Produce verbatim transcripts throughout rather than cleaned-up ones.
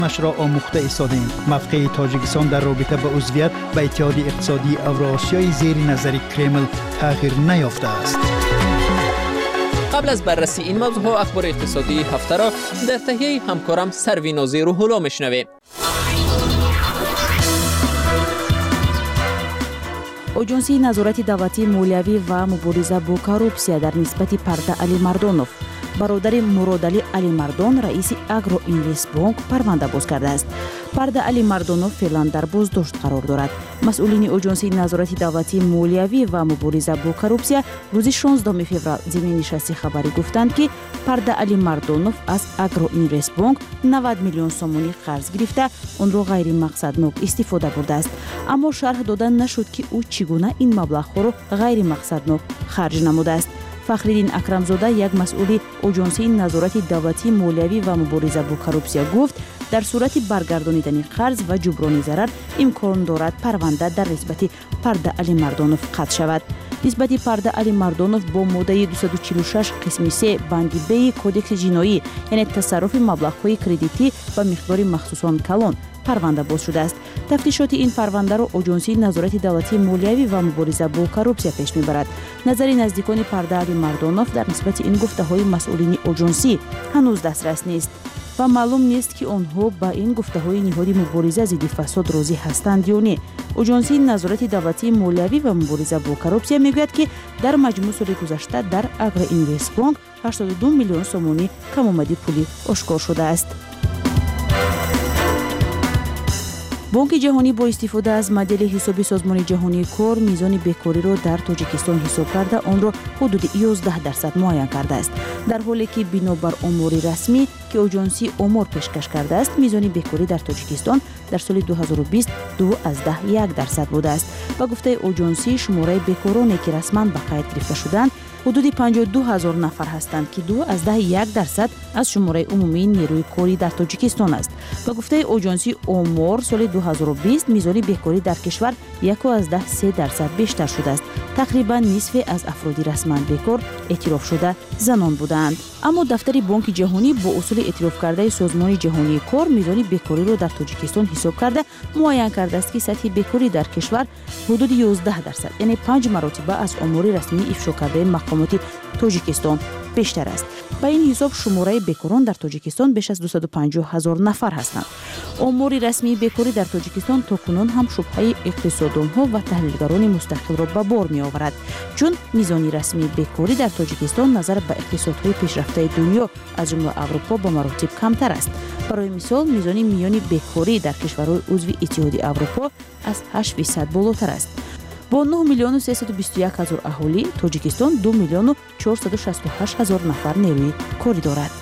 مش را آموخته ایستادیم. موقع تاجیکستان در رابطه با عضویت به اتحاد اقتصادی اوراسیای زیر نظر کرمل تغییر نیافته است. قبل از بررسی این موضوع ها اخبار اقتصادی هفته را در تهیه همکارم سروی ناظر و هولا میشنویم. اجنسی نظارت دولتی مالیوی و مبارزه با کورپسیا در نسبت پرده علی مردانوف برادر مراد علی علی مردان رئیس اگرو اینوست بانک پرونده باز کرده است. پرده علی مردانوف فعلا در بازداشت قرار دارد. مسئولین اجنسی نظارت دولتی مالیوی و مبارزه با کورپسیا روز شانزدهم فوریه ضمن نشست خبری گفتند که پرده علی مردانوف از اگرو اینوست بانک نود میلیون سومانی قرض گرفته آن را غیر مقصدناک استفاده برده است. اما شرح دادن نشد که او چگونه این مبلغ را غیر مقصدناک خرج نموده است. فخرالدین اکرمزاده یک مسئول اجنسی نظارت دولتی مالیوی و مبارزه با کورپسیا گفت در صورت برگردانیدن قرض و جبران ضرر امکان دارد پرونده در نسبت پرده علی مردانوف قطع شود. نسبت پرده علی مردانوف با ماده دویست و چهل و شش قسم سه بند ب کدکس جنایی یعنی تصرف مبلغ‌های کردیتی و مقدار مخصوصاً کلان پرونده باز شده است. تفتیشات این پرونده را اجنسی نظارت دولتی مالیوی و مبارزه با کورپسیا پیش میبرد. نظر نزدیکان پرده علی مردانوف در نسبت این گفته‌های مسئولین اجنسی هنوز دسترس نیست و معلوم نیست که آنها با این گفته‌های نهاد مبارزه ضد فساد راضی هستند یا نه. اجنسی نظارت دولتی مالیوی و مبارزه با کورپسیا میگوید که در مجموع سال گذشته در اگرو اینوست بانک هشتاد و دو میلیون سومانی کم‌آمدی پولی آشکار شده است. بانک جهانی با استفاده از مدل حساب سازمان جهانی کار میزان بیکاری را در تاجیکستان حساب کرده آن را حدود یازده درصد معین کرده است. در حالی که بنابر آمار رسمی که اجنسی آمار پیشکش کرده است میزان بیکاری در تاجیکستان در سال دو هزار و بیست دو از ده یک درصد بوده است و گفته اجنسی شماره بیکارانی که رسما به قید گرفته شدند حدود پنجاه و دو هزار نفر هستند که دو از ده یک درصد از شماره عمومی نیروی کاری در تاجیکستان است و گفته اجنسی آمار سال دو هزار و بیست میزان بیکاری در کشور یک از ده سه درصد بیشتر شده است. تقریبا نصف از افراد رسما بیکار اعتراف شده زنان بودند. اما دفتر بانک جهانی با اصول اعتراف کرده سازمان جهانی کار میزان بیکاری را در تاجیکستان حساب کرده معین کرده است که سطح بیکاری در کشور حدود یازده درصد یعنی پنج مرتبه از آمار رسمی افشا کرده مقامات تاجیکستان بیشتر است. با این حساب شماره بیکاران در تاجیکستان بیش از دویست و پنجاه هزار نفر هستند. آمار رسمی بیکاری در تاجیکستان تاکنون هم شبهه اقتصاددانها و تحلیلگران مستقل را به بار می آورد چون میزان رسمی بیکاری در تاجیکستان نظر به اقتصادهای پیشرفته دنیا از جمله اروپا به مراتب کمتر است. برای مثال میزان میانی بیکاری در کشورهای عضو اتحاد اروپا از هشت درصد بالاتر است. با نه میلیون و سیصد و بیست و یک هزار اهالی تاجیکستان دو میلیون و چهارصد و شصت و هشت هزار نفر نیروی کاری دارد.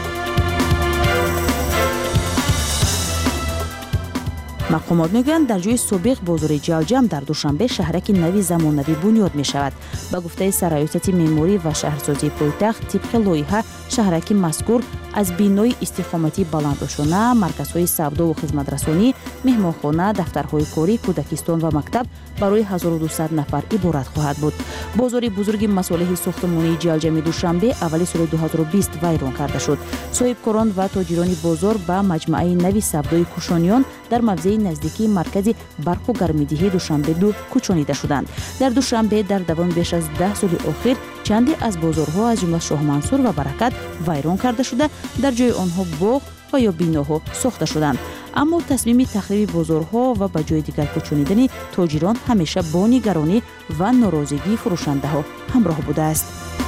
مقامات میگویند در جای سابق بازار جلجم در دوشنبه شهرک نوی زمانوی بنیاد می شود. به گفته سرایست معماری و شهرسازی پایتخت طبق لایحه شهرک مذکور از بینای استقامتی بلندشانه، مرکزهای سودا و خدمترسانی، مهمانخانه، دفترهای کاری، کودکستان و مکتب برای هزار و دویست نفر عبارت خواهد بود. بازار بزرگ مصالح ساختمانی جلجم دوشنبه اول سال دو هزار و بیست ویران کرده شد. صاحبکاران و تاجران بازار به مجموعه نوی سودای کوشانیان در موضع نزدیکی مرکز برق و گرمایدهی دوشنبه دو کوچانیده شدند. در دوشنبه در دوام بیش از ده سال اخیر چندی از بازارها از جمله شاه منصور و برکت ویران کرده شده، در جای آنها باغ و یا بیناها ساخته شدند. اما تصمیم تخریب بازارها و به جای دیگر کوچانیدن تاجران همیشه با نگرانی و ناراضگی فروشنده ها همراه بوده است.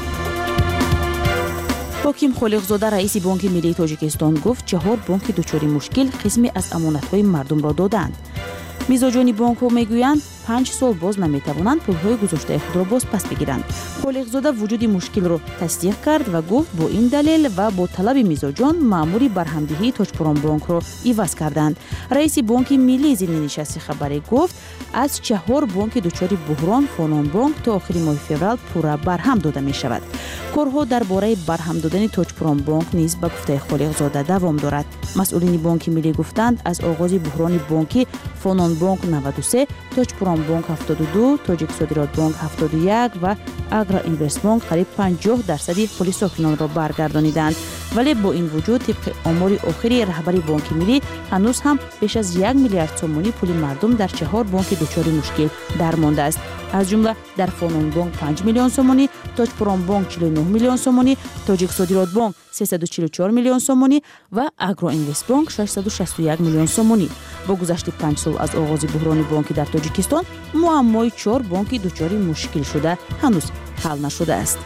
حاکم خالقزاده رئیس بانک ملی تاجیکستان گفت چهار بانک دچار مشکل قسمی از امانت‌های مردم را دادند. میزاجان بانک ها میگویند پنج سال باز نمیتوانند پولهای گذاشته خود را باز پس بگیرند. خالقزاده وجود مشکل را تصدیق کرد و گفت با این دلیل و با طلب میزاجان مأمور برهمدهی تاجپوران بانک را عوض کردند. رئیس بانک ملی ضمن نشست خبری گفت از چهار بانک دچار بحران فانان بانک تا آخر ماه فوریه پورا برهم داده می شود. کارها درباره برهم دادن تاجپوران بانک نیز به گفته خالقزاده دوام دارد. مسئولین بانک ملی گفتند از آغاز بحران بانکی فانان بانک نود و سه، تاجپوران بانک هفتاد و دو، تاجیک صادرات بانک هفتاد و یک و اگرو اینوست بانک قریب پنجاه درصد پول ساکنان را برگردانیدند. ولی با این وجود طبق آمار آخری رهبری بانک ملی هنوز هم بیش از یک میلیارد سومانی پول مردم در چهار بانک دچار مشکل درمانده است. از جمله در فانون بانک پنج میلیون سومانی، تاج پرام بانک چهل و نه میلیون سومانی، تاجیک صادرات بانک سیصد و چهل و چهار میلیون سومانی و اگرو اینوست بانک ششصد و شصت و یک میلیون سومانی. با گذشت پنج سال از آغاز بحران بانکی در تاجیکستان، معمای چهار بانک دچار مشکل شده هنوز حل نشده است.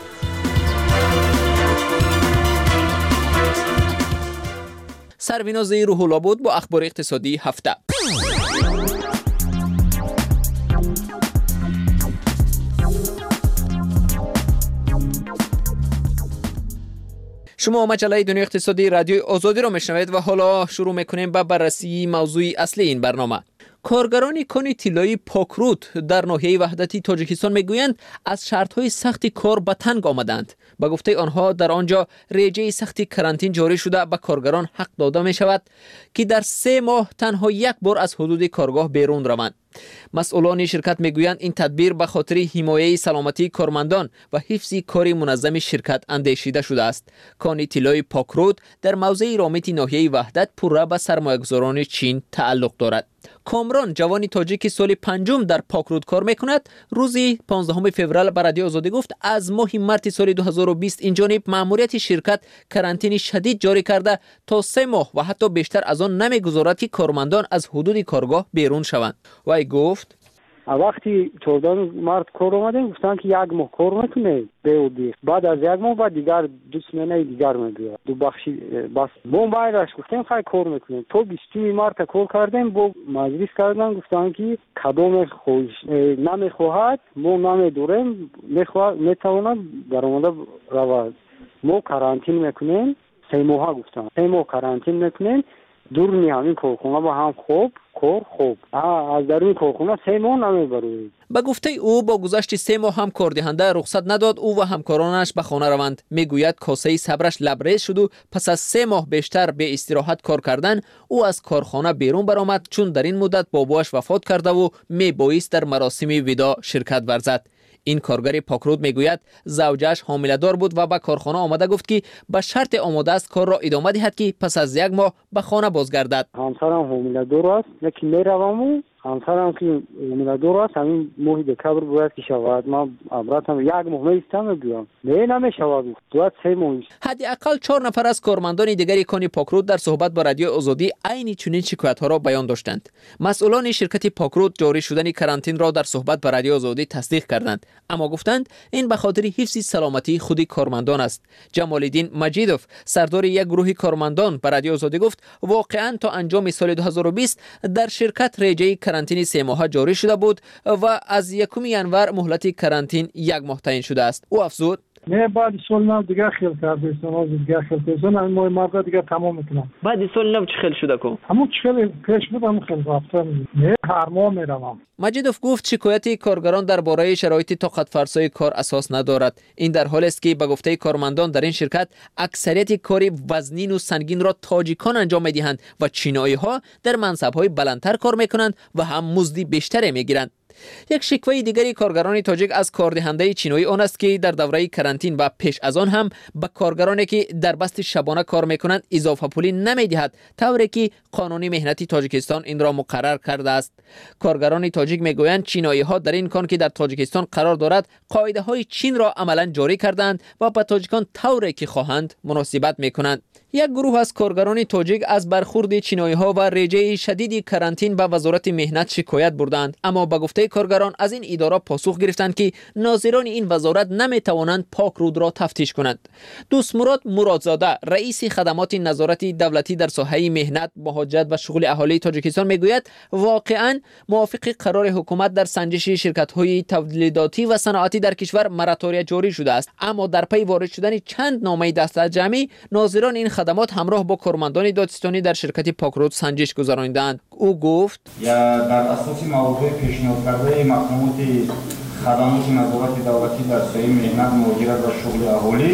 سرویناز روح الله بود با اخبار اقتصادی هفته. شما مجله دنیای اقتصادی رادیو آزادی را میشنوید و حالا شروع میکنیم با بررسی موضوع اصلی این برنامه. کارگران کان طلایی پاکرود در ناحیه وحدتی تاجیکستان میگویند از شرط‌های سخت کار به تنگ آمدند. به گفته آنها در آنجا رژه سخت کرانتین جاری شده به کارگران حق داده می شود که در سه ماه تنها یک بار از حدود کارگاه بیرون روند. مسئولان شرکت میگویند این تدبیر به خاطر حمایت سلامتی کارمندان و حفظ کار منظم شرکت اندیشیده شده است. کان طلایی پاکرود در موضع رامت ناحیه وحدت پورا به سرمایه‌گذاران چین تعلق دارد. کامران جوانی تاجیک سال پنجم در پاکرود کار میکند روزی پانزدهم فوریه به رادیو آزادی گفت از ماه مارس سال دو هزار و بیست این جانب مأموریت شرکت کرانتین شدید جاری کرده تا سه ماه و حتی بیشتر از آن نمیگذارد که کارمندان از حدود کارگاه بیرون شوند. وی گفت وقتی چهاردهم مارس کار اومدیم گفتن که یک ماه کار میکنه بیودی، بعد از یک ماه بعد دیگر دو سمینه دیگر میگیره دو بخشی بس ما بایرش گفتیم خیلی کار میکنیم تو بیستم مارس کار کردیم با مجلس کردن گفتن که کدام خوش نمیخواهد ما نمیدوریم میخواد میتواند درآمد رود ما کرانتین میکنیم سه ماه گفتن سه ماه کرانتین میکنیم دور نی همین کارخونه با هم خوب کار خوب از درون کارخونه سه ماه نمیبرید. به گفته او با گذشت سه ماه هم کاردهنده رخصت نداد او و همکارانش به خانه روند. میگوید کاسه صبرش لبریز شد و پس از سه ماه بیشتر به استراحت کار کردن او از کارخانه بیرون برآمد چون در این مدت باباش وفات کرده و میبایست در مراسم وداع شرکت ورزد. این کارگر پاکرود میگوید زوجش حامله دار بود و به کارخانه آمده گفت که به شرط آماده است کار را ادامه دهد که پس از یک ماه به خانه بازگردد. همسرم حامله دار است یکی میروم همسرم که حامله دار است همین ماه دکبر باید که شود من عبرتم یک ماه میستم بیام نه نمیشود دو سه ماه. حداقل چهار نفر از کارمندان دیگری کان پاکرود در صحبت با رادیو آزادی عین چنین شکایت ها را بیان داشتند. مسئولان شرکت پاکرود جاری شدن کرانتین را در صحبت با رادیو آزادی تصدیق کردند اما گفتند این به خاطر حفظ سلامتی خود کارمندان است. جمال الدین مجیدوف سردار یک گروه کارمندان به رادیو آزادی گفت واقعا تا انجام سال دو هزار و بیست در شرکت رژه کرانتین سه ماهه جاری شده بود و از یکم ینور مهلت کرانتین یک ماه تعیین شده است. او افزود نه بعد سال نو دیگه خیل کرده سال دیگه خیل کرده نه ماه مارس دیگه تمام میکنم. بعد سال نو چه خیل شده کو همون چه پیش بودم خیل رفتم نه هر ماه میروم. مجیدوف گفت شکایت کارگران درباره شرایط طاقت فرسای کار اساس ندارد. این در حالی است که به گفته کارمندان در این شرکت اکثریت کار وزنین و سنگین را تاجیکان انجام میدهند و چینایی ها در منصب های بلندتر کار میکنند و هم مزد بیشتری میگیرند. یک شکوه دیگری کارگران تاجیک از کاردهنده چینایی آن است که در دوره کرانتین و پیش از آن هم به کارگرانی که در بست شبانه کار میکنند اضافه پولی نمیدهد طوری که قانون مهنتی تاجیکستان این را مقرر کرده است. کارگران تاجیک میگویند چینایی ها در این کان که در تاجیکستان قرار دارد قاعده های چین را عملا جاری کردند و به تاجیکان طوری که خواهند مناسبت میکنند. یک گروه از کارگران تاجیک از برخورد چینایی ها و رژه شدید کرانتین به وزارت مهنت شکایت بردند اما به گفته کارگران از این اداره پاسخ گرفتند که ناظران این وزارت نمیتوانند پاکرود را تفتیش کنند. دوست مراد مرادزاده رئیس خدمات نظارت دولتی در ساحه مهنت، مهاجرت و شغل اهالی تاجیکستان میگوید واقعا موافق قرار حکومت در سنجش شرکت های تولیداتی و صنعتی در کشور مراتوری جاری شده است اما در پی وارد شدن چند نامه دستجمعی ناظران این خدمات همراه با کارمندان دادستانی در شرکت پاکرود سنجش گذراندند. او گفت یا در اساس موضوع پیشنهاد کرده مقامات خدمات نظارت دولتی در ساحه مهنت، مهاجرت و شغل اهالی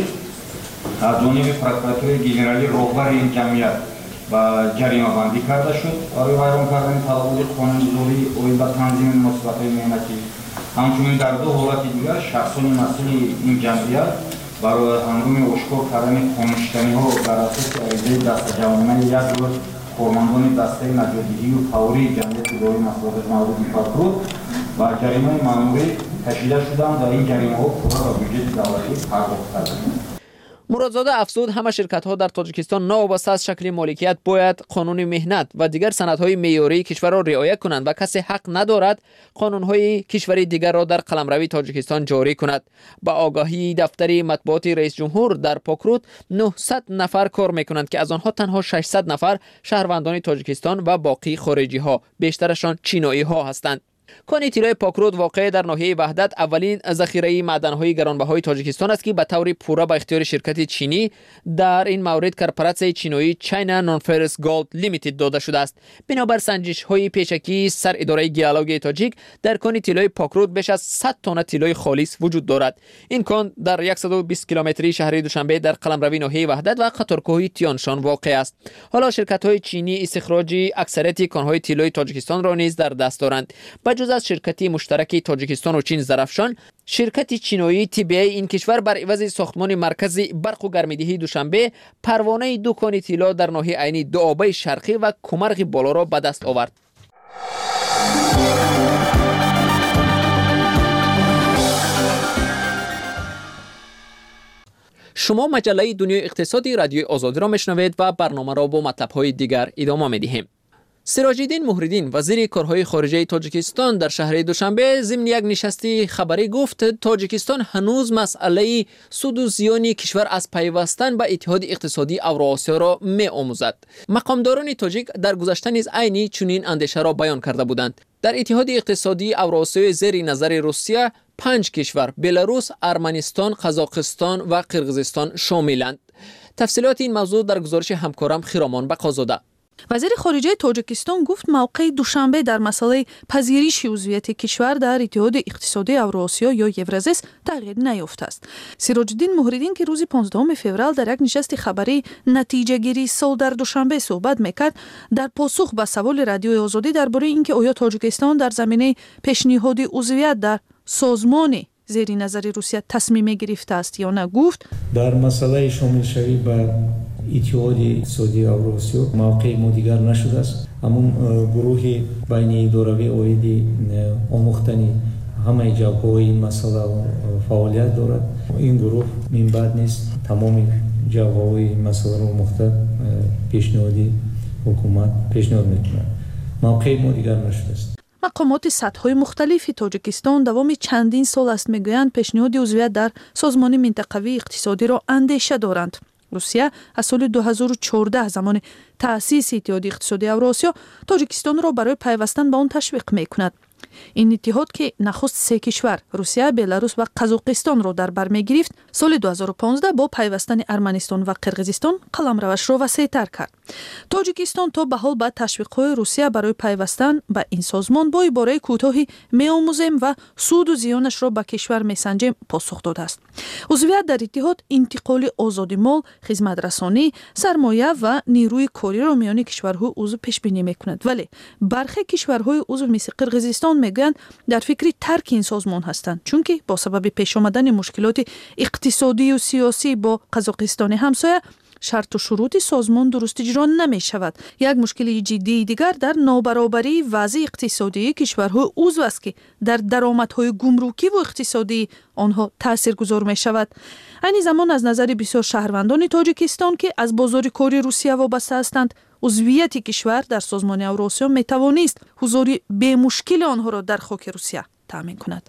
از جانب پروکوراتور گنرالی رهبر این جمعیت و جریمه بندی کرده شد برای ویران کردن تدابیر قانونگذاری اوی به تنظیم مناسبت‌های مهنتی. همچنین در دو حالت دیگر شخصان مسئول این جمعیت برای هنگام اشکار کردن خاموشکنی‌ها بر اساس عریضه دسته‌جمعی یک روز کارمندان دسته نجاتگیری و فوری جمعیت اداره مسئولیت مربوط به پاکرود بر جریمه مأموری کشیده شدند و این جریمه‌ها پورا را بودجه دولتی پرداخت کردند. مرادزاده افزود همه شرکت‌ها در تاجیکستان ناوابسته از شکل مالکیت باید قانون مهنت و دیگر سندهای معیاری کشور را رعایت کنند و کسی حق ندارد قانون‌های کشوری دیگر را در قلمروی تاجیکستان جاری کند. با آگاهی دفتر مطبوعات رئیس جمهور در پاکرود نهصد نفر کار می‌کنند که از آنها تنها ششصد نفر شهروندان تاجیکستان و باقی خارجی‌ها، بیشترشان چینایی‌ها هستند. کان طلای پاکرود واقع در ناحیه وحدت اولین ذخیره معدن‌های گرانبهای تاجیکستان است که به طور پورا به اختیار شرکت چینی، در این مورد کارپوراسیون چینی چاینا نونفرس گولد لیمیتد داده شده است. بنابر سنجش‌های پیشکی سر اداره گیالوگ تاجیک در کان طلای پاکرود بیش از صد تن طلای خالص وجود دارد. این کان در صد و بیست کیلومتری شهر دوشنبه در قلمروی ناحیه وحدت و قطارکوه تیانشان واقع است. حالا شرکت‌های چینی استخراج اکثریت کان‌های طلای تاجیکستان را نیز در دست دارند. جز از شرکتی مشترک تاجیکستان و چین زرافشان، شرکت چینایی تی بی ای این کشور بر عوض ساختمان مرکزی برق و گرمایدهی دوشنبه پروانه دکان طلا در ناحیه عینی دوآبه شرقی و کمرغ بالا را به دست آورد. شما مجله دنیای اقتصادی رادیو آزادی را میشنوید و برنامه را با مطلب‌های دیگر ادامه می‌دهیم. سراج‌الدین مهردین وزیر کارهای خارجه تاجیکستان در شهر دوشنبه ضمن یک نشست خبری گفت تاجیکستان هنوز مسئله سود و زیان کشور از پیوستن به اتحاد اقتصادی اوراسیا را می‌آموزد. مقامداران تاجیک در گذشته نیز عینی چنین اندیشه را بیان کرده بودند. در اتحاد اقتصادی اوراسیایی زیر نظر روسیه پنج کشور بلاروس، ارمنستان، قزاقستان و قرقیزستان شاملند. تفصیلات این موضوع در گزارش همکارم خیرامان بقازاده. وزیر خارجه تاجیکستان گفت موقع دوشنبه در مسئله پذیرش عضویت کشور در اتحاد اقتصادی اوراسیا یا یورازیس تغییر نیافته است. سراج‌الدین مهردین که روز پانزدهم فوریه در یک نشست خبری نتیجه گیری سال در دوشنبه صحبت میکرد، در پاسخ به سوال رادیو آزادی درباره اینکه آیا تاجیکستان در زمینه پیشنهاد عضویت در سازمان زیر نظر روسیه تصمیم گرفته است یا نه گفت در مسئله شامل شوی به اتحاد اقتصادی اوراسیا موقع ما دیگر نشده است. همون گروه بین اداروی اویدی آموختنی همه جوابهای این مسئله فعالیت دارد. این گروه من بعد نیست تمام جوابهای این مسئله رو مختلف پیشنهادی حکومت پیشنهاد میکنند. موقع ما دیگر نشده است. مقامات سطح‌های مختلفی تاجیکستان دوام چندین سال است میگویند پیشنهاد عضویت در سازمان منطقوی اقتصادی را اندیشه دارند. روسیه از سال دو هزار و چهارده زمان تأسیس اتحاد اقتصادی اوراسیا تاجیکستان را برای پیوستن به آن تشویق میکند. این اتحاد که نخست سه کشور روسیه، بلاروس و قزاقستان را در بر میگرفت، سال دو هزار و پانزده با پیوستن ارمنستان و قرقیزستان قلمروش را وسیع‌تر کرد. تاجیکستان تا به حال به تشویق‌های روسیه برای پیوستن به این سازمان با عباره کوتاهی می‌آموزیم و سود و زیانش را به کشور می‌سنجیم پاسخ داده است. عضویت در اتحاد انتقال آزادی مال، خدمت‌رسانی، سرمایه و نیروی کاری را میان کشورها عضو پیش بینی می‌کند. ولی برخی کشورهای عضو مثل قرقیزستان میگویند در فکر ترک این سازمان هستند، چون که با سبب پیش آمدن مشکلات اقتصادی و سیاسی با قزاقستان همسایه شرط و شروط سازمان درست اجرا نمی شود. یک مشکل جدی دیگر در نابرابری وضع اقتصادی کشورهای عضو است که در درآمدهای گمرکی و اقتصادی آنها تاثیرگذار می شود. این زمان از نظر بسیار شهروندان تاجیکستان که از بازار کاری روسیه وابسته هستند، عضویت کشور در سازمان اوراسیا می توانست حضور به مشکل آنها را در خاک روسیه تامین کند.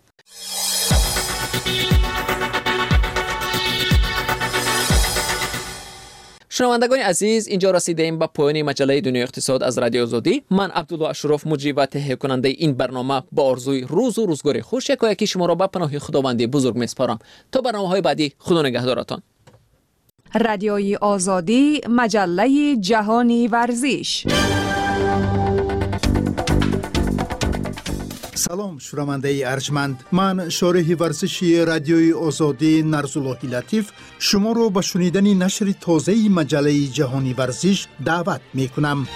شنوندگان عزیز، اینجا رسیدیم به پایان مجله دنیای اقتصاد از رادیو آزادی. من عبدالله اشرف مجری و تهیه کننده این برنامه با آرزوی روز و روزگار خوش یکایکی شما را به پناه خداوند بزرگ میسپارم. تا برنامه‌های بعدی، خدا نگهدارتان. رادیوی آزادی، مجله جهانی ورزش. سلام شنونده ارجمند، من شارح ورزشی رادیوی آزادی نرزالله لطیف شما رو به شنیدن نشر تازه مجله جهانی ورزش دعوت می کنم.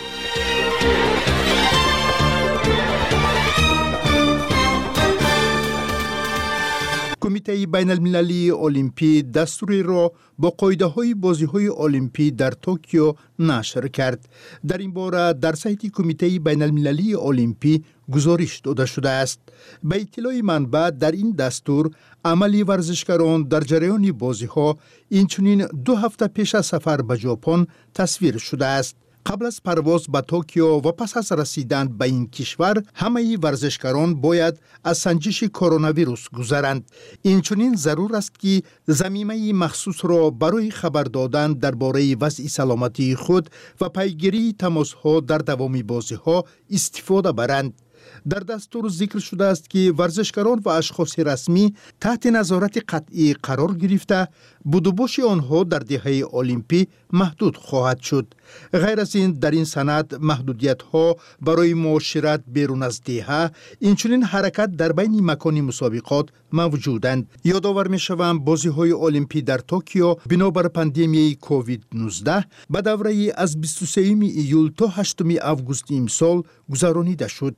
کمیته کمیته بین المللی المپی دستوری را با قاعده های بازی های المپی در توکیو نشر کرد. در این باره در سایت کمیته بین المللی المپی گزارش داده شده است. به اطلاع منبع در این دستور عملی ورزشکاران در جریان بازی ها اینچنین دو هفته پیش از سفر به ژاپن تصویر شده است. قبل از پرواز به توکیو و پس از رسیدن به این کشور همه ورزشکاران باید از سنجش کرونا ویروس گذرند. اینچنین ضرور است که ضمیمه مخصوص را برای خبر دادن درباره وضع سلامتی خود و پیگیری تماس‌ها در دوام بازی‌ها استفاده برند. در دستور ذکر شده است که ورزشکاران و اشخاص رسمی تحت نظارت قطعی قرار گرفته بودوباش آنها در دهه المپی محدود خواهد شد. غیر از این در این سند محدودیت ها برای معاشرت بیرون از دهه اینچنین حرکت در بین مکان مسابقات موجودند. یادآور می شوم بازی های المپی در توکیو بنابر پاندمی کووید نوزده به دوره از بیست و سوم ایول تا هشتم آگوست امسال گذرانیده شد.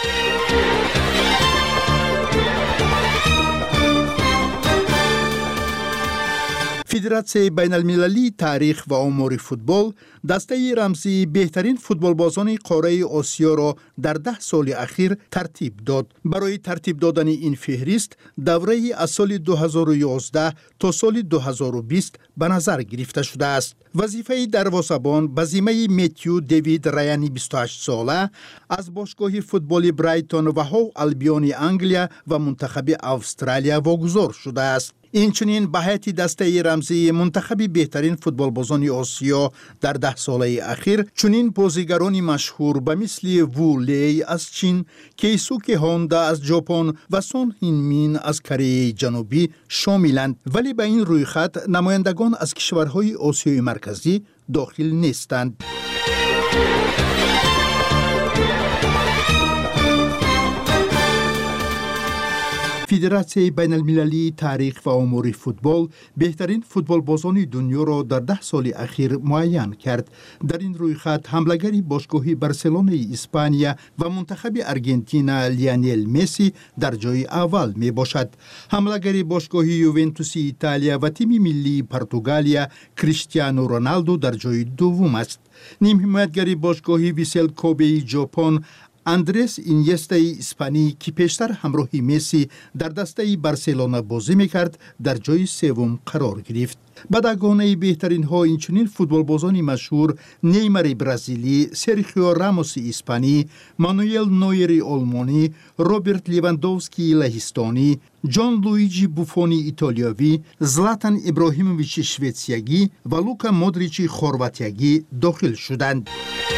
فدراسیون بین المللی تاریخ و آمار فوتبال دسته رمزی بهترین فوتبال بازان قاره آسیا را در ده سال اخیر ترتیب داد. برای ترتیب دادن این فهرست دوره از سال دو هزار و یازده تا سال دو هزار و بیست به نظر گرفته شده است. وظیفه دروازه‌بان به ذمه متیو دیوید رایانی بیست و هشت ساله از باشگاه فوتبال برایتون و هاو البیون انگلیا و منتخب استرالیا واگذار شده است. اینچنین به هیئت دسته رمزی منتخب بهترین فوتبال بازان آسیا در ده ساله اخیر چنین بازیگرانی مشهور به مثل وو لی از چین، کیسوکی هوندا از ژاپن و سون هین مین از کره جنوبی شاملند، ولی به این روی خط نمایندگان از کشورهای آسیای مرکزی داخل نیستند. فدراسیون بین المللی تاریخ و آمار فوتبال بهترین فوتبال بازان دنیا را در ده سال اخیر معین کرد. در این روی خط حمله‌گر باشگاه برسلونه اسپانیا و منتخب ارژانتین لیونل مسی در جای اول می باشد. حمله‌گر باشگاه یوونتوس ایتالیا و تیم ملی پرتغالیا کریستیانو رونالدو در جای دوم است. نیم حمایتگر باشگاه ویسل کوبه ژاپن اندرس اینیستا اسپانی که پیشتر همراه مسی در دسته برسلونا بازی میکرد در جای سوم قرار گرفت. بدگانه بهترین ها اینچنین فوتبال بازان مشهور نیمار برزیلی، سرخیو راموس اسپانی، مانوئل نویر آلمانی، روبرت لیواندوفسکی لهستانی، جان لویجی بوفونی ایتالیایی، زلاتان ابراهیموویچ شویتسیایی و لوکا مودریچ خرواتیایی داخل شدند.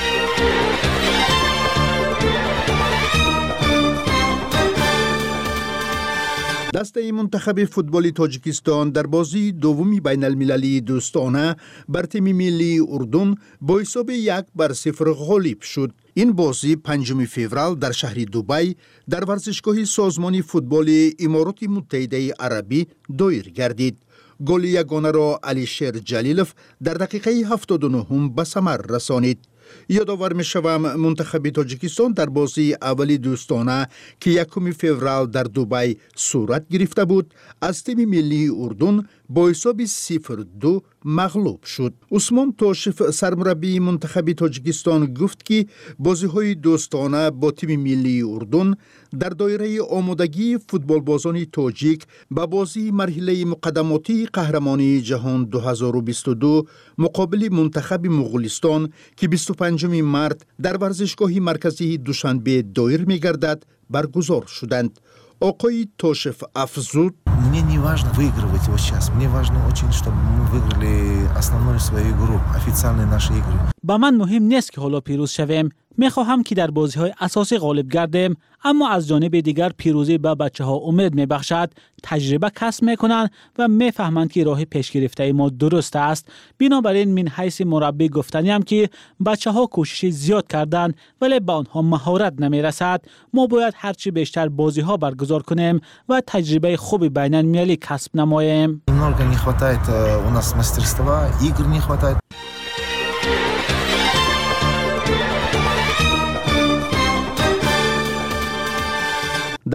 دسته منتخب فوتبال تاجیکستان در بازی دومی بین المللی دوستانه بر تیم ملی اردن با حساب یک بر صفر غالب شد. این بازی پنجم فوریه در شهر دبی در ورزشگاه سازمان فوتبال امارات متحده عربی دایر گردید. گل یگانه را علیشیر جلیلوف در دقیقه هفتاد و نه به ثمر رسانید. یادآور می شوم منتخب تاجیکستان در بازی اولی دوستانه که یکم فوریه در دبی صورت گرفته بود از تیم ملی اردن با حساب صفر دو مغلوب شد. عثمان تاشف سرمربی منتخب تاجیکستان گفت که بازی های دوستانه با تیم ملی اردن در دایره آمادگی فوتبال بازان تاجیک به بازی مرحله مقدماتی قهرمانی جهان دو هزار و بیست و دو مقابل منتخب مغولستان که بیست و پنجم مارس در ورزشگاه مرکزی دوشنبه دایر می گردد برگزار شدند. آقای تاشف افزود: Мне не важно выигрывать его сейчас. Мне важно очень, чтобы мы выиграли основную свою игру, официальные наши игры. با من مهم نیست که حالا پیروز شویم. میخواهم که در بازی‌های اساسی غالب گردیم، اما از جانب دیگر پیروزی به بچه‌ها امید میبخشد، تجربه کسب میکنند و میفهمند که راه پیش گرفته ما درست است. بنابراین من حیث مربی گفتنیم که بچه‌ها کوشش زیاد کردند ولی به آنها مهارت نمیرسد. ما باید هرچی بیشتر بازی‌ها برگزار کنیم و تجربه خوبی بین المللی کسب نماییم. Немного не хватает у нас мастерства, игр не хватает.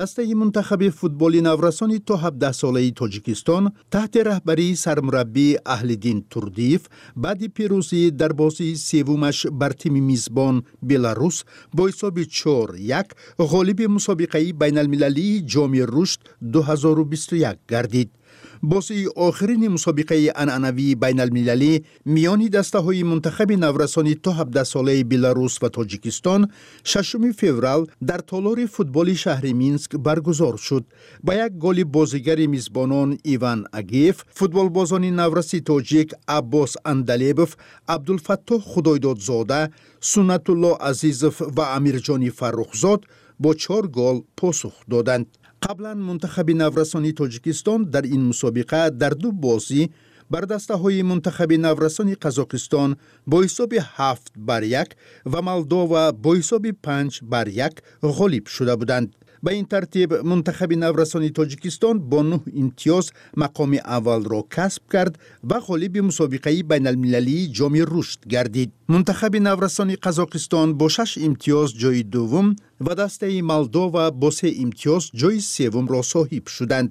دسته منتخب فوتبال نورسان تا هفده ساله تاجیکستان تحت رهبری سرمربی اهلدین توردیف بعد پیروزی در بازی سومش بر تیم میزبان بلاروس با حساب چهار یک غالب مسابقه بین المللی جام رشد دو هزار و بیست و یک گردید. بازی آخرین مسابقه عنعنوی بین المللی میان دسته های منتخب نورسانی تا هفده ساله بلاروس و تاجیکستان ششم فوریه در تالار فوتبال شهر مینسک برگزار شد. با یک گل بازیگر میزبانان ایوان اگیف، فوتبال بازان نورسی تاجیک عباس اندلیبف، عبدالفتاح خدایدادزاده، سنت الله عزیزف و امیرجان فرخزاد با چهار گل پاسخ دادند. قبلا منتخب نورسانی تاجیکستان در این مسابقه در دو بازی بر دسته های منتخب نورسانی قزاقستان با حساب هفت بر یک و مولداوا با حساب پنج بر یک غالب شده بودند. به این ترتیب منتخب نورسانی تاجیکستان با نه امتیاز مقام اول را کسب کرد و غالب مسابقه بین المللی جام رشد گردید. منتخب نورسانی قزاقستان با شش امتیاز جای دوم و دسته مولداوا با سه امتیاز جای سوم را صاحب شدند.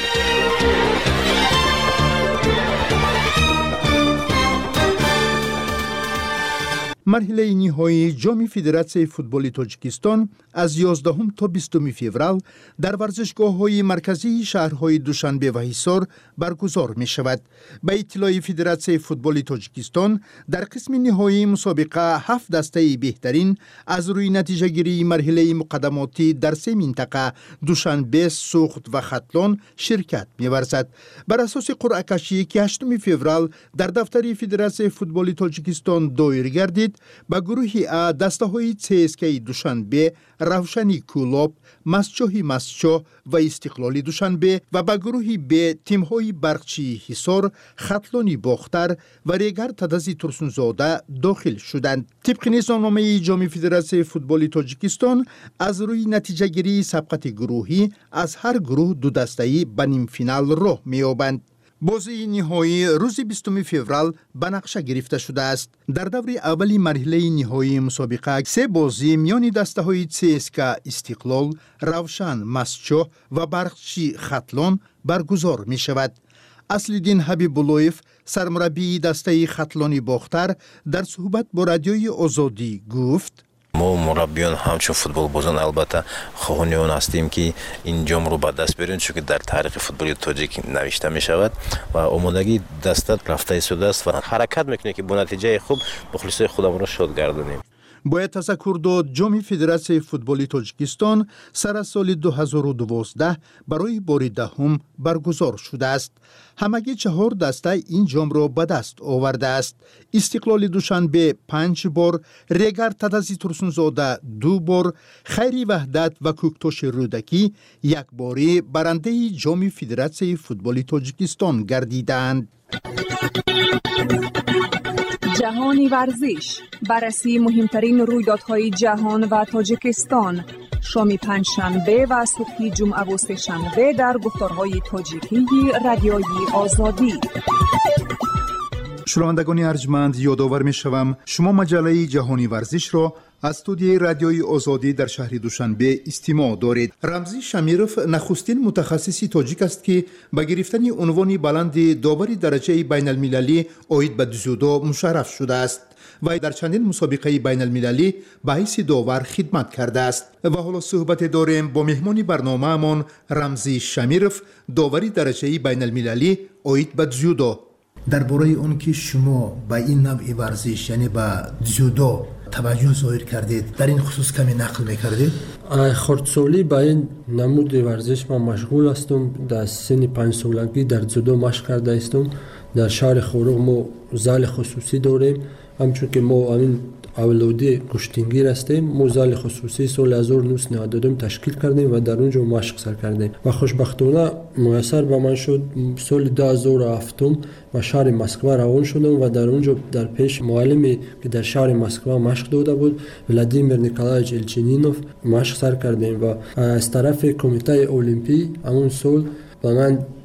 مرحله نهایی جام فدراسیون فوتبال تاجیکستان از یازدهم تا بیستم فوریه در ورزشگاه‌های مرکزی شهرهای دوشنبه و حصار برگزار می شود. به اطلاع فدراسیون فوتبال تاجیکستان در قسم نهایی مسابقه هفت دسته بهترین از روی نتیجه گیری مرحله مقدماتی در سه منطقه دوشنبه، سوخت و ختلان شرکت می ورزد. بر اساس قرعه کشی که هشتم فوریه در دفتر فدراسیون فوتبال تاجیکستان دایر گردید، با گروه ا دسته های تسکی دوشنبه، روشنی کولاب، مسچوهی مسچو و استقلالی دوشنبه و با گروه ب تیم های برقچی حصار، ختلانی باختر و ریگر تدزی ترسونزاده داخل شدند. طبق نظامنامه جام فدراسیون فوتبال تاجیکستان از روی نتیجه گیری سبقت گروهی از هر گروه دو دسته‌ای به نیم فینال راه می‌یابند. بازی نهایی روز بیستم فوریه به نقشه گرفته شده است. در دور اولی مرحله نهایی مسابقه سه بازی میان دسته های سیسکا استقلال، روشن مسچو و برقچی ختلان برگزار می شود. اصلالدین حبیب‌اللهیف سرمربی دسته ختلانی باختر در صحبت با رادیوی آزادی گفت: ما مربیان همچون فوتبال بازان البته خواهان آن هستیم که این جام رو به دست بیاریم، چون که در تاریخ فوتبال تاجیک نوشته می شود و آمادگی دست رفته ایستاده است و حرکت میکنه که با نتیجه خوب مخلصای خودمون رو شاد گردونیم. باید تذکر داد جام فدراسیون فوتبال تاجیکستان سر سال دو هزار و دوازده برای بار دهم برگزار شده است. همگی چهار دسته این جام را به دست آورده است. استقلال دوشنبه پنج بار، ریگر تدزی ترسونزاده دو بار، خیری وحدت و کوکتاش رودکی یک باری برنده جام فدراسیون فوتبال تاجیکستان گردیدند. جهانی ورزش، بررسی مهمترین رویدادهای جهان و تاجیکستان، شام پنجشنبه و صبح جمعه و سه‌شنبه در گفتارهای تاجیکی رادیوی آزادی. شنوندگان ارجمند، یادآور می‌شوم شما مجله جهانی ورزش را از استودیوی رادیوی آزادی در شهر دوشنبه استماع دارید. رمزی شمیروف نخستین متخصص تاجیک است که به گرفتن عنوان بلند داور درجه بین المللی عاید به زودو مشرف شده است و در چندین مسابقه بین المللی به حیث داور خدمت کرده است. و حالا صحبت داریم با مهمان برنامه‌مان رمزی شمیروف، داوری درجه بین المللی عاید به زودو. درباره اون که شما با این نوع ورزش یعنی با جودو توجه ظاهر کردید، در این خصوص کمی نقل میکردید؟ خردسالی با این نمود ورزش من مشغول هستم. در سن پنج سالگی در جودو مشق کرده هستم. در شهر خوروغ ما زال خصوصی داریم، همچون که ما همین اولادی کشتینگیر هستیم. ما زال خصوصی سال هزار و نهصد و نود و دو تشکیل کردیم و در اونجا مشق سر کردیم و خوشبختانه میسر به من شد سال دو هزار و هفت و شهر مسکو روان شدم و در اونجا در پیش معلمی که در شهر مسکو مشق داده بود، ولادیمیر نیکولایویچ الچینینوف، مشق سر کردیم و از طرف کمیته المپی همون سال به من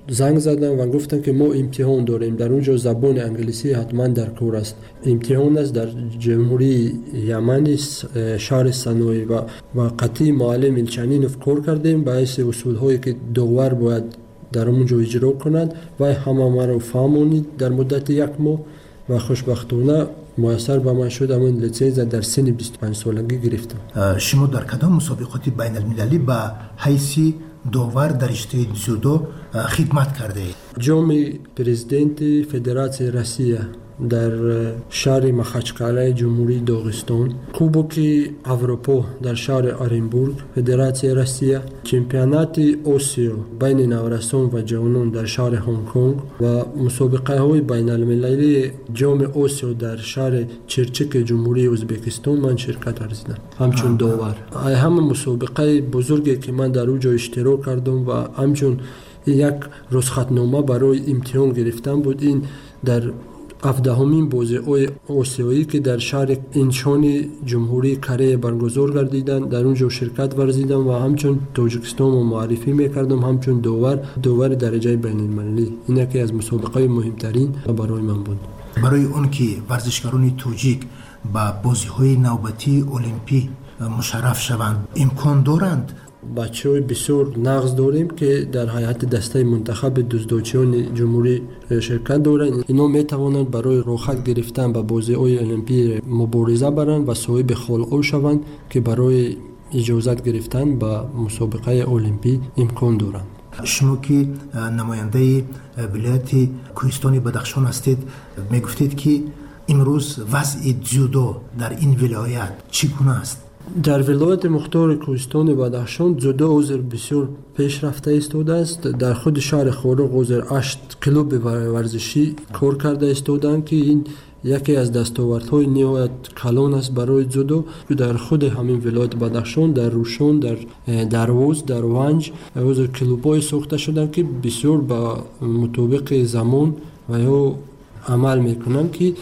زنگ زدن و گفتن که ما امتحان داریم، در اونجا زبان انگلیسی حتما در کار است. امتحان است در جمهوری یمن شهر سنایی و و قطعی معلم الچنینوف کار کردیم باعث اصول هایی که داور باید در اونجا اجرا کنند و همه ما رو فهمونید در مدت یک ماه و خوشبختانه میسر به من شد. اما لیسانس در سن بیست و پنج سالگی گرفتم. شما در کدام مسابقات بین المللی به حیث داور در رشته جودو خدمت کرده اید؟ جام پرزیدنت فدراسیون روسیه در شهر مخچکاله جمهوری داغستان، کوبوک اروپا در شهر آرنبورگ فدراسیون روسیه، چمپیونات آسیا بین نوجوانان و جوانان در شهر هنگ کنگ و مسابقه های بین المللی جام آسیا در شهر چرچک جمهوری ازبکستان من شرکت ورزیدم همچون داور. همه مسابقه بزرگی که من در اونجا اشتراک کردم و همچون یک رخصتنامه برای امتحان گرفتم بود. این در هفدهمین بازی آسیایی که در شهر انچان جمهوری کره برگزار گردیدند در اونجا شرکت ورزیدم و همچون تاجیکستان رو معرفی میکردم همچون داور داور درجه بین المللی. این یکی از مسابقه مهمترین برای من بود. برای اون که ورزشکاران تاجیک با بازی‌های نوبتی المپی مشرف شوند امکان دارند؟ بچه‌های بسیار نقص داریم که در هیئت دسته منتخب دزدوچیان جمهوری شرکت دارند. اینا میتوانند برای روخت گرفتن به بازی‌های المپی مبارزه برند و صاحب خلع شوند که برای اجازت گرفتن به مسابقه المپی امکان دارند. شما که نماینده ولایت کوهستان بدخشان هستید میگفتید که امروز وضع جودو در این ولایت چگونه است؟ در ولایت مختار کوهستان بدخشان جودو حضور بسیار پیش رفته ایستاده است. در خود شهر خارق حضور هشت کلوب ورزشی کار کرده ایستادند که این یکی از دستاوردهای نهایت کلان است برای جودو. در خود همین ولایت بدخشان در روشون در دروز در ونج حضور کلوب‌های ساخته شدند که بسیار با مطابق زمان و یا عمل میکنند که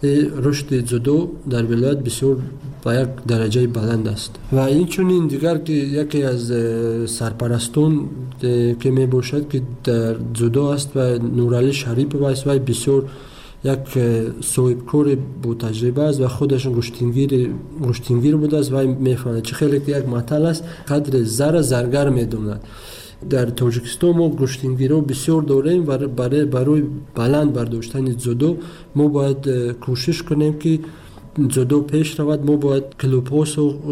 رشد جودو در ولایت بسیار با یک درجه بلند است. و این چونین دیگر که یکی از سرپرستان که می باشد که در جودو است و نورعلی شریف است و بسیار یک صاحب کار با تجربه است و خودش گشتینگیر گشتینگیر بوده است و میفهمد چه خیلی که یک مطلب است قدر زر زرگر میدوند. در تاجیکستان ما گشتینگیرها بسیار داریم و برای برای بلند برداشتن جودو ما باید کوشش کنیم که جودو پیش رود. ما باید کلوب‌ها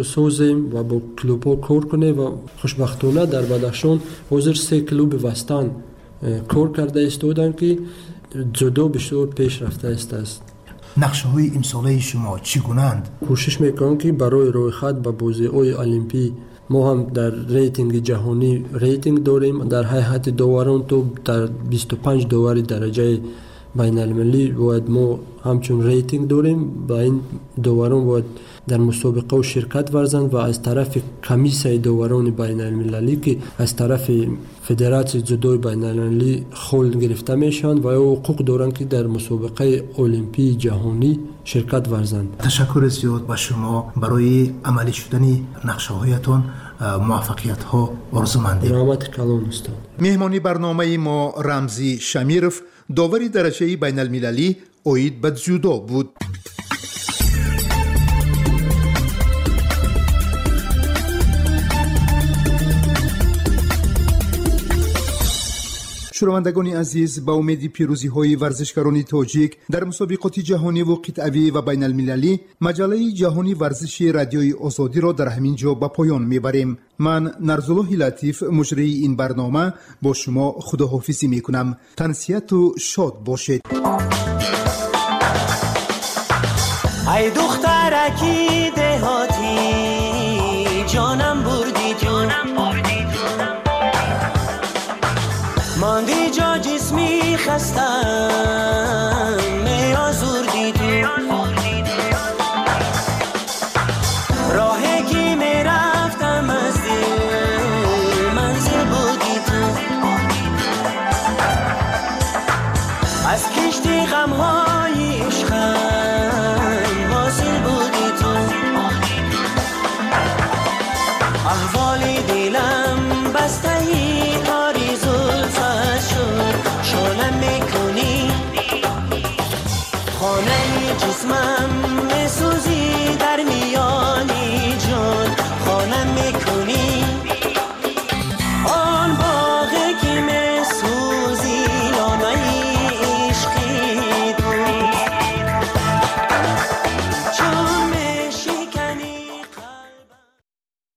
سازیم و با کلوب‌ها کار کنیم و خوشبختانه در بدخشان حاضر سه کلوب وستان کار کرده ایستادند که جودو بسیار پیش رفته است. نقشه های امساله شما چگونه‌اند؟ کوشش میکنم که برای رویخط به بازی‌های المپی ما هم در ریتینگ جهانی ریتینگ داریم. در هیئت داوران تو در بیست و پنج داور درجه بین المللی باید ما همچون ریتینگ داریم. با این داوران باید در مسابقه و شرکت ورزند و از طرف کمیسیون داوران بین المللی که از طرف فدراسیون جودو بین المللی خلع گرفته میشن و حقوق دارند که در مسابقه المپی جهانی شرکت ورزند. تشکر زیاد به شما برای عملی شدن نقشه هایتان موفقیت ها آرزومندیم. رحمت کلان استاد. مهمانی برنامه ما رمزی شمیرف داوری درجه بین المللی اوید به جودو بود. شنوندگان عزیز، با امید پیروزی های ورزشکاران تاجیک در مسابقات جهانی و قطعی و بین المللی مجله جهانی ورزش رادیوی آزادی را در همین جا به پایان میبریم. من نرزالله لطیف مجری این برنامه با شما خداحافظی میکنم. تنسیت و شاد باشید. ای دخترکی دهاتی جانم بردی تو ماندی جا جسمی خستم می آزردی تو راهی که می رفتم از دل منزل بودی تو از کشتی غمهای عشقم واصل بودی تو احوال دلم مصمم میسوزی در میانی جان خانم میکنی